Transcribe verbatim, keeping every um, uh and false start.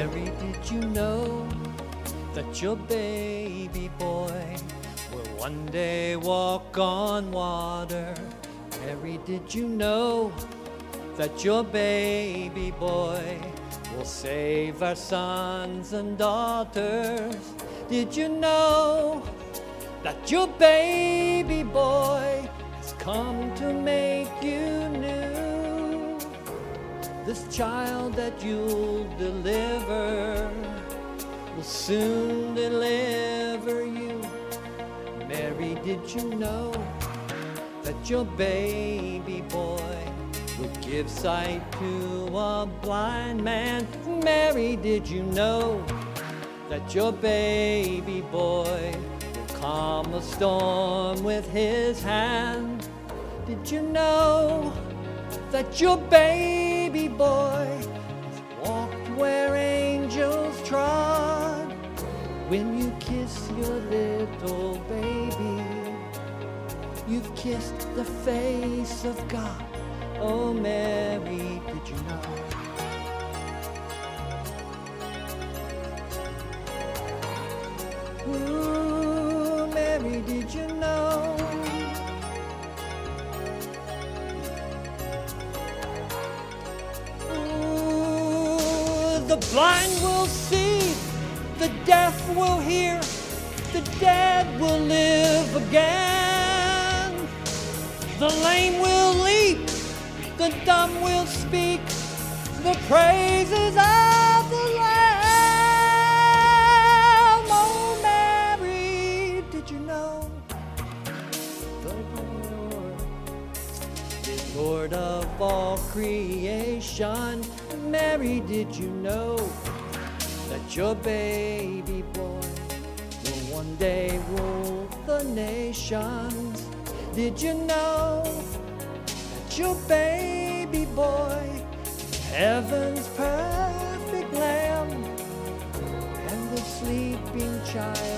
Mary, did you know that your baby boy will one day walk on water? Mary, did you know that your baby boy will save our sons and daughters? Did you know that your baby boy has come to make you new? This child that you'll deliver will soon deliver you. Mary, did you know that your baby boy would give sight to a blind man? Mary, did you know that your baby boy will calm a storm with his hand? Did you know that your baby boy has walked where angels trod? When you kiss your little baby, you've kissed the face of God. Oh, Mary, did you know? Ooh, Mary, did you know? Ooh, the blind will see, the deaf will hear, the dead will live again. The lame will leap, the dumb will speak, the praises of the Lamb. Oh, Mary, did you know the Lord is Lord of all creation? Mary, did you know that your baby boy will one day rule the nations? Did you know that your baby boy is heaven's perfect lamb and the sleeping child